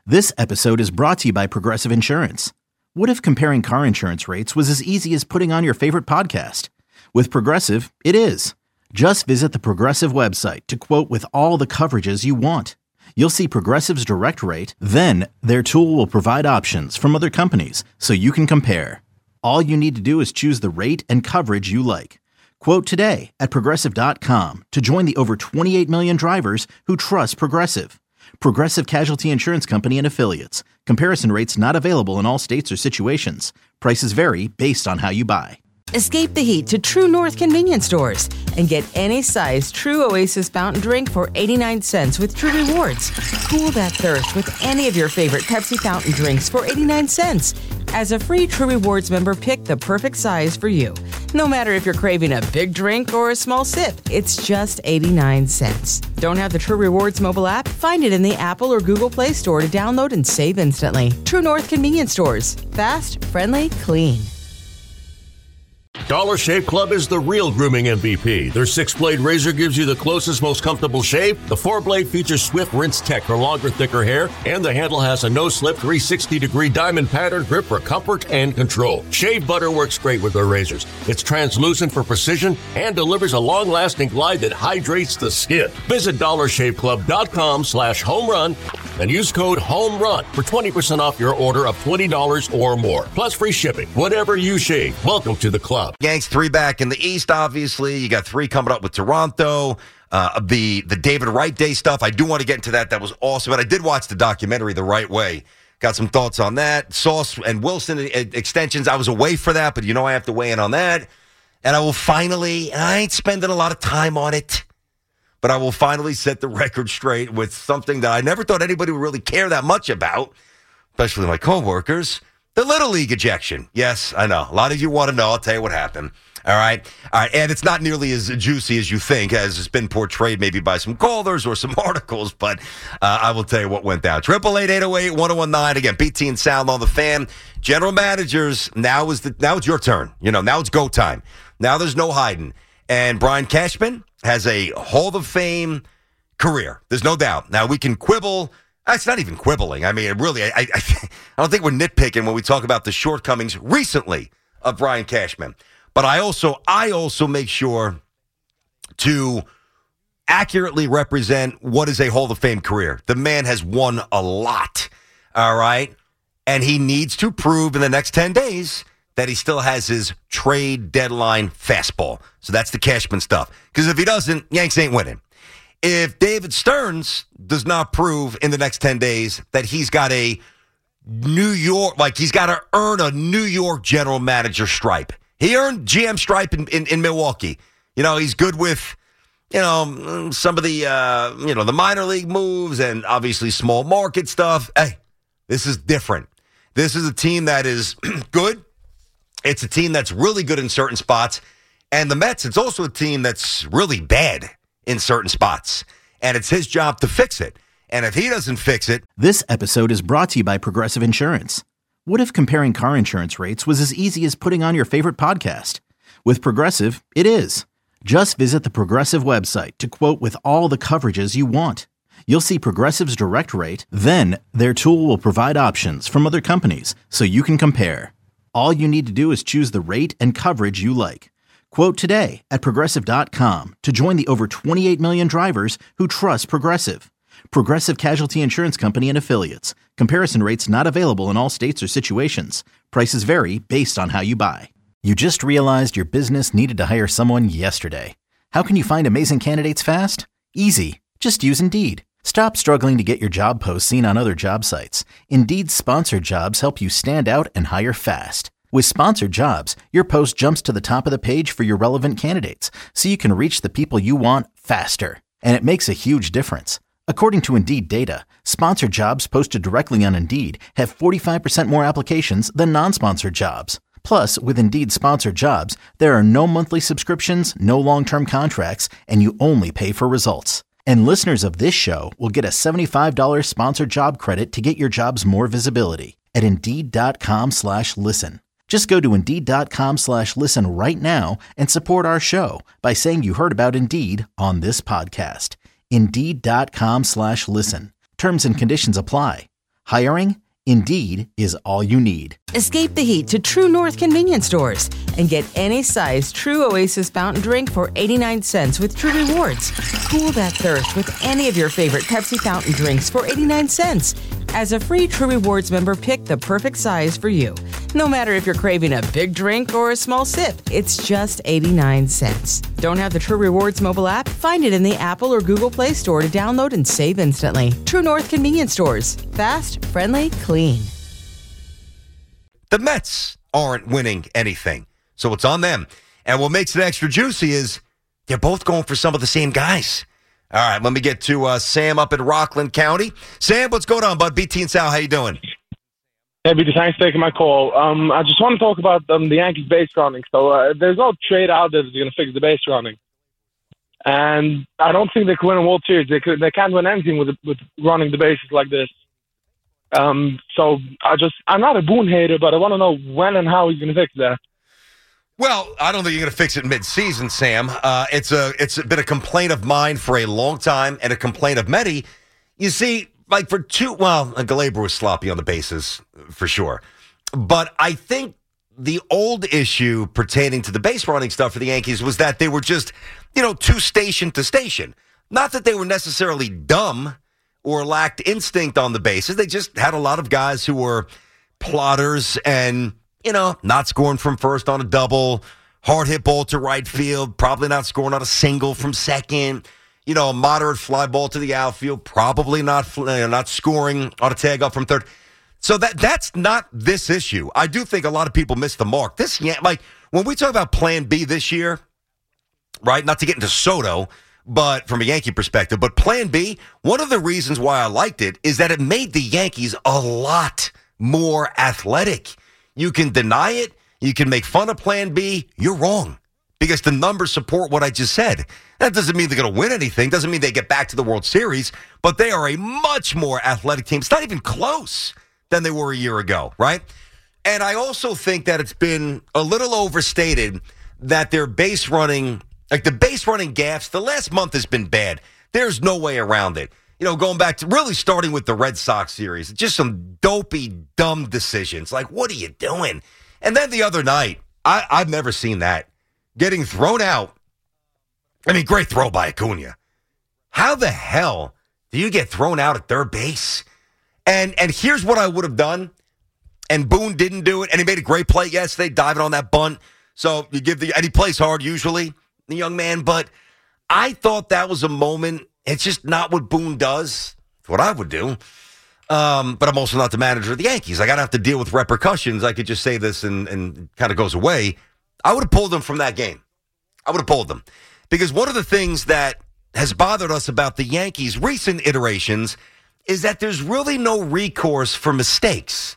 This episode is brought to you by Progressive Insurance. What if comparing car insurance rates was as easy as putting on your favorite podcast? With Progressive, it is. Just visit the Progressive website to quote with all the coverages you want. You'll see Progressive's direct rate, then their tool will provide options from other companies so you can compare. All you need to do is choose the rate and coverage you like. Quote today at Progressive.com to join the over 28 million drivers who trust Progressive. Progressive Casualty Insurance Company and Affiliates. Comparison rates not available in all states or situations. Prices vary based on how you buy. Escape the heat to True North convenience stores and get any size True Oasis fountain drink for 89 cents with True Rewards. Cool that thirst with any of your favorite Pepsi fountain drinks for 89 cents. As a free True Rewards member, pick the perfect size for you. No matter if you're craving a big drink or a small sip, it's just 89 cents. Don't have the True Rewards mobile app? Find it in the Apple or Google Play Store to download and save instantly. True North convenience stores. Fast, friendly, clean. Dollar Shave Club is the real grooming MVP. Their 6-blade razor gives you the closest, most comfortable shave. The 4-blade features swift rinse tech for longer, thicker hair. And the handle has a no-slip 360-degree diamond pattern grip for comfort and control. Shave butter works great with their razors. It's translucent for precision and delivers a long-lasting glide that hydrates the skin. Visit DollarShaveClub.com/homerun and use code HOMERUN for 20% off your order of $20 or more. Plus free shipping. Whatever you shave, welcome to the club. Yanks 3 back in the East, obviously. You got 3 coming up with Toronto. The David Wright Day stuff, I do want to get into that. That was awesome. But I did watch the documentary The Right Way. Got some thoughts on that. Sauce and Wilson extensions. I was away for that, but I have to weigh in on that. And I will finally, and I ain't spending a lot of time on it, but I will finally set the record straight with something that I never thought anybody would really care that much about, especially my coworkers. The Little League ejection. Yes, I know. A lot of you want to know. I'll tell you what happened. All right. And it's not nearly as juicy as you think, as it's been portrayed maybe by some callers or some articles, but I will tell you what went down. 888-808-1019. Again, BT and Sound on the Fan. General managers, now it's your turn. Now it's go time. Now there's no hiding. And Brian Cashman has a Hall of Fame career. There's no doubt. Now we can quibble. It's not even quibbling. I mean, really, I don't think we're nitpicking when we talk about the shortcomings recently of Brian Cashman. But I also make sure to accurately represent what is a Hall of Fame career. The man has won a lot, all right? And he needs to prove in the next 10 days that he still has his trade deadline fastball. So that's the Cashman stuff. Because if he doesn't, Yanks ain't winning. If David Stearns does not prove in the next 10 days that he's got a New York, he's got to earn a New York general manager stripe. He earned GM stripe in Milwaukee. He's good with, some of the, the minor league moves and obviously small market stuff. Hey, this is different. This is a team that is good. It's a team that's really good in certain spots. And the Mets, it's also a team that's really bad in certain spots, and it's his job to fix it. And if he doesn't fix it... This episode is brought to you by Progressive Insurance. What if comparing car insurance rates was as easy as putting on your favorite podcast? With Progressive, it is. Just visit the Progressive website to quote with all the coverages you want. You'll see Progressive's direct rate, then their tool will provide options from other companies so you can compare. All you need to do is choose the rate and coverage you like. Quote today at Progressive.com to join the over 28 million drivers who trust Progressive. Progressive Casualty Insurance Company and Affiliates. Comparison rates not available in all states or situations. Prices vary based on how you buy. You just realized your business needed to hire someone yesterday. How can you find amazing candidates fast? Easy. Just use Indeed. Stop struggling to get your job posts seen on other job sites. Indeed's sponsored jobs help you stand out and hire fast. With sponsored jobs, your post jumps to the top of the page for your relevant candidates, so you can reach the people you want faster. And it makes a huge difference. According to Indeed data, sponsored jobs posted directly on Indeed have 45% more applications than non-sponsored jobs. Plus, with Indeed sponsored jobs, there are no monthly subscriptions, no long-term contracts, and you only pay for results. And listeners of this show will get a $75 sponsored job credit to get your jobs more visibility at Indeed.com/listen. Just go to Indeed.com/listen right now and support our show by saying you heard about Indeed on this podcast. Indeed.com/listen. Terms and conditions apply. Hiring? Indeed is all you need. Escape the heat to True North convenience stores and get any size True Oasis fountain drink for 89 cents with True Rewards. Cool that thirst with any of your favorite Pepsi fountain drinks for 89 cents. As a free True Rewards member, pick the perfect size for you. No matter if you're craving a big drink or a small sip, it's just 89 cents. Don't have the True Rewards mobile app? Find it in the Apple or Google Play Store to download and save instantly. True North convenience stores. Fast, friendly, clean. The Mets aren't winning anything, so it's on them. And what makes it extra juicy is they're both going for some of the same guys. All right, let me get to Sam up in Rockland County. Sam, what's going on, bud? BT and Sal, how you doing? Hey, BT, thanks for taking my call. I just want to talk about the Yankees base running. So there's no trade out there that's going to fix the base running. And I don't think they could win a World Series. They can't win anything with running the bases like this. So I'm not a Boone hater, but I want to know when and how he's going to fix that. Well, I don't think you're going to fix it mid-season, Sam. It's been a complaint of mine for a long time and a complaint of many. You see, like Gleyber was sloppy on the bases for sure. But I think the old issue pertaining to the base running stuff for the Yankees was that they were just, too station to station. Not that they were necessarily dumb or lacked instinct on the bases. They just had a lot of guys who were plotters and not scoring from first on a double, hard hit ball to right field, probably not scoring on a single from second, a moderate fly ball to the outfield, probably not scoring on a tag up from third. So that's not this issue. I do think a lot of people miss the mark. When we talk about Plan B this year, right, not to get into Soto, but from a Yankee perspective, but Plan B, one of the reasons why I liked it is that it made the Yankees a lot more athletic. You can deny it. You can make fun of Plan B. You're wrong because the numbers support what I just said. That doesn't mean they're going to win anything. Doesn't mean they get back to the World Series, but they are a much more athletic team. It's not even close than they were a year ago, right? And I also think that it's been a little overstated that their base running, like the base running gaffes, the last month has been bad. There's no way around it. Going back to really starting with the Red Sox series, just some dopey, dumb decisions. Like, what are you doing? And then the other night, I've never seen that. Getting thrown out. I mean, great throw by Acuna. How the hell do you get thrown out at third base? And here's what I would have done. And Boone didn't do it. And he made a great play yesterday, diving on that bunt. So you give and he plays hard usually, the young man. But I thought that was a moment. It's just not what Boone does. It's what I would do. But I'm also not the manager of the Yankees. I got to have to deal with repercussions. I could just say this and kind of goes away. I would have pulled them from that game. I would have pulled them. Because one of the things that has bothered us about the Yankees' recent iterations is that there's really no recourse for mistakes,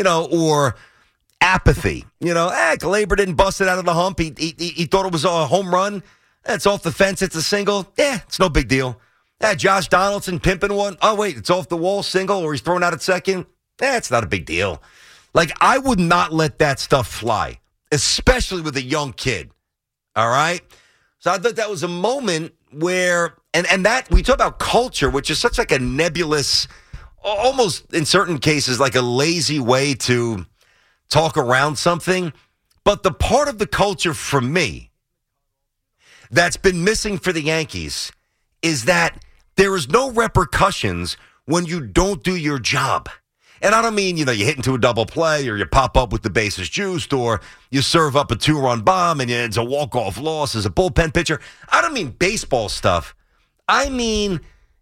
or apathy. Gleyber didn't bust it out of the hump. He thought it was a home run. It's off the fence. It's a single. It's no big deal. Josh Donaldson pimping one. Oh, wait, it's off the wall, single, or he's thrown out at second. It's not a big deal. Like, I would not let that stuff fly, especially with a young kid. All right? So I thought that was a moment where, and that, we talk about culture, which is such like a nebulous, almost in certain cases, like a lazy way to talk around something. But the part of the culture for me that's been missing for the Yankees is that there is no repercussions when you don't do your job. And I don't mean, you hit into a double play or you pop up with the bases juiced or you serve up a 2-run bomb and it's a walk-off loss as a bullpen pitcher. I don't mean baseball stuff. I mean,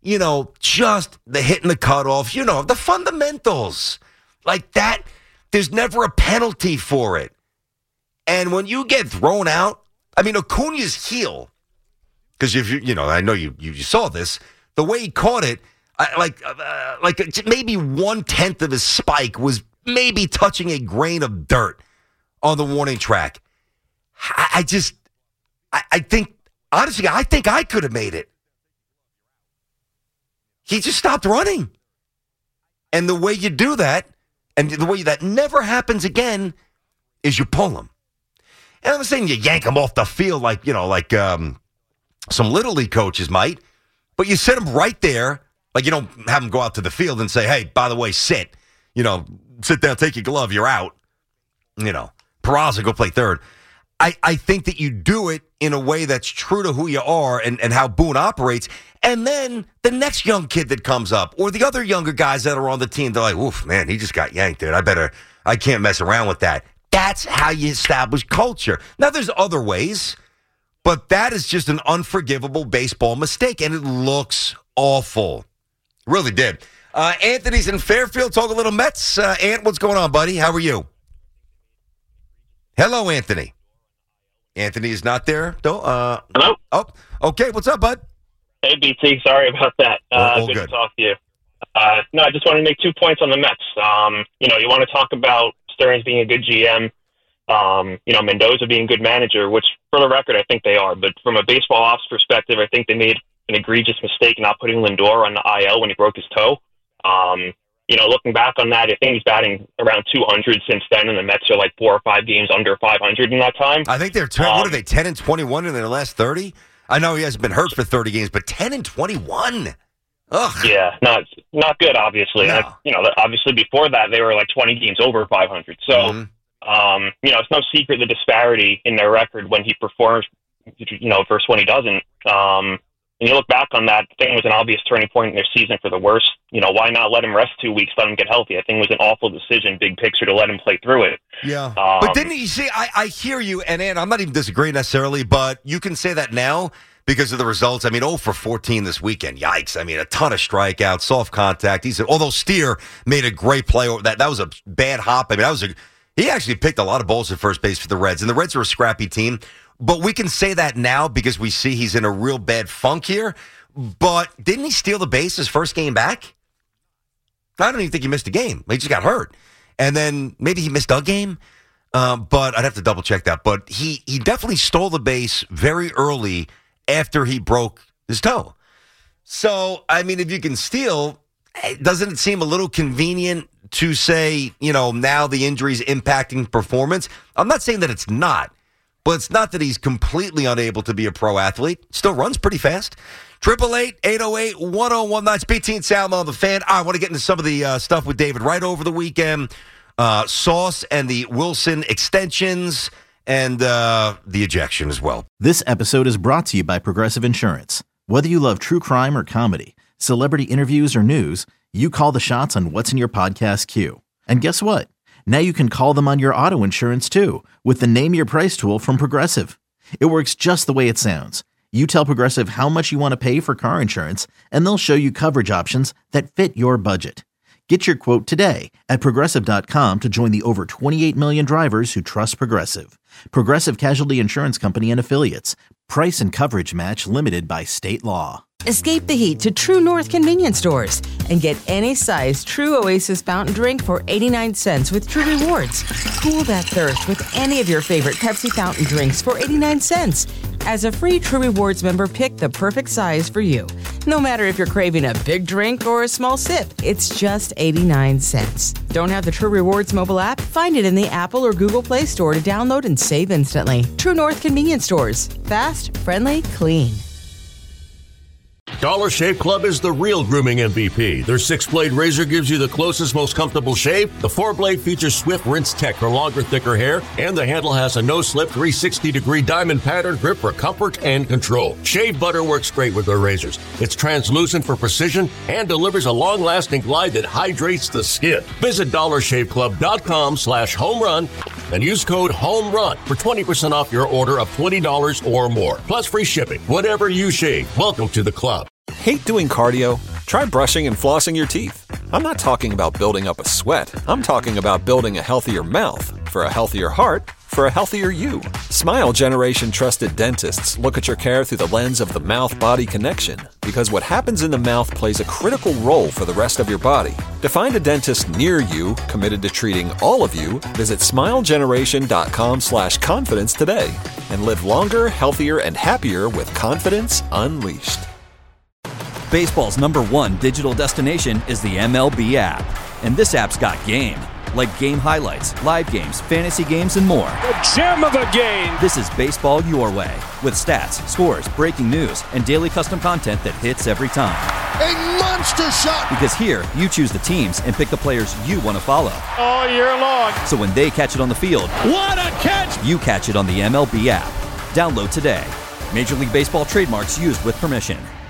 just the hit and the cutoff, the fundamentals. Like that, there's never a penalty for it. And when you get thrown out, I mean, Acuna's heel, because if I know you saw this, the way he caught it, like maybe 1/10 of his spike was maybe touching a grain of dirt on the warning track. I think, honestly, I think I could have made it. He just stopped running. And the way you do that, and the way that never happens again, is you pull him. And I'm not saying you yank him off the field like some Little League coaches might, but you sit him right there Like, you don't have him go out to the field and say, hey, by the way, sit. Sit down, take your glove, you're out. Peraza, go play third. I think that you do it in a way that's true to who you are and how Boone operates. And then the next young kid that comes up or the other younger guys that are on the team, they're like, oof, man, he just got yanked, dude. I can't mess around with that. That's how you establish culture. Now, there's other ways, but that is just an unforgivable baseball mistake, and it looks awful. Really did. Anthony's in Fairfield. Talk a little Mets. Ant, what's going on, buddy? How are you? Hello, Anthony. Anthony is not there, though. Hello? Oh, okay. What's up, bud? Hey, BT. Sorry about that. Good to talk to you. No, I just want to make 2 points on the Mets. You want to talk about Stearns being a good GM, Mendoza being a good manager, which, for the record, I think they are. But from a baseball ops perspective, I think they made an egregious mistake not putting Lindor on the IL when he broke his toe. Looking back on that, I think he's batting around 200 since then, and the Mets are like 4 or 5 games under 500 in that time. I think they're what are they, 10-21 in their last 30? I know he hasn't been hurt for 30 games, but 10-21. Ugh. Yeah, not good, obviously. No. And, obviously before that they were like 20 games over 500. So, it's no secret the disparity in their record when he performs, versus when he doesn't. And you look back on that, I think it was an obvious turning point in their season for the worst. Why not let him rest 2 weeks, let him get healthy? I think it was an awful decision, big picture, to let him play through it. Yeah. But didn't you see, I hear you, and I'm not even disagreeing necessarily, but you can say that now because of the results. 0 for 14 this weekend. Yikes. A ton of strikeouts, soft contact. He said, although Steer made a great play over that was a bad hop. He actually picked a lot of balls at first base for the Reds, and the Reds are a scrappy team. But we can say that now because we see he's in a real bad funk here. But didn't he steal the base his first game back? I don't even think he missed a game. He just got hurt. And then maybe he missed a game. But I'd have to double check that. But he definitely stole the base very early after he broke his toe. So, if you can steal, doesn't it seem a little convenient to say, now the injury's impacting performance? I'm not saying that it's not. But it's not that he's completely unable to be a pro athlete. Still runs pretty fast. 888-808-1019. It's BT and Salmo on the Fan. I want to get into some of the stuff with David Wright over the weekend. Sauce and the Wilson extensions and the ejection as well. This episode is brought to you by Progressive Insurance. Whether you love true crime or comedy, celebrity interviews or news, you call the shots on what's in your podcast queue. And guess what? Now you can call them on your auto insurance, too, with the Name Your Price tool from Progressive. It works just the way it sounds. You tell Progressive how much you want to pay for car insurance, and they'll show you coverage options that fit your budget. Get your quote today at Progressive.com to join the over 28 million drivers who trust Progressive. Progressive Casualty Insurance Company and Affiliates. Price and coverage match limited by state law. Escape the heat to True North convenience stores and get any size True Oasis fountain drink for 89 cents with True Rewards. Cool that thirst with any of your favorite Pepsi fountain drinks for 89 cents. As a free True Rewards member, pick the perfect size for you. No matter if you're craving a big drink or a small sip, it's just 89 cents. Don't have the True Rewards mobile app? Find it in the Apple or Google Play Store to download and save instantly. True North convenience stores. Fast, friendly, clean. Dollar Shave Club is the real grooming MVP. Their 6-blade razor gives you the closest, most comfortable shave. The 4-blade features Swift Rinse Tech for longer, thicker hair, and the handle has a no-slip 360-degree diamond pattern grip for comfort and control. Shave butter works great with their razors. It's translucent for precision and delivers a long-lasting glide that hydrates the skin. Visit DollarShaveClub.com/homerun and use code HOMERUN for 20% off your order of $20 or more, plus free shipping. Whatever you shave, welcome to the club. Hate doing cardio? Try brushing and flossing your teeth. I'm not talking about building up a sweat. I'm talking about building a healthier mouth for a healthier heart for a healthier you. Smile Generation trusted dentists look at your care through the lens of the mouth-body connection because what happens in the mouth plays a critical role for the rest of your body. To find a dentist near you committed to treating all of you, visit smilegeneration.com/confidence today and live longer, healthier, and happier with confidence unleashed. Baseball's #1 digital destination is the MLB app. And this app's got game. Like game highlights, live games, fantasy games, and more. The gem of the game! This is baseball your way. With stats, scores, breaking news, and daily custom content that hits every time. A monster shot. Because here, you choose the teams and pick the players you want to follow. All year long. So when they catch it on the field, what a catch! You catch it on the MLB app. Download today. Major League Baseball trademarks used with permission.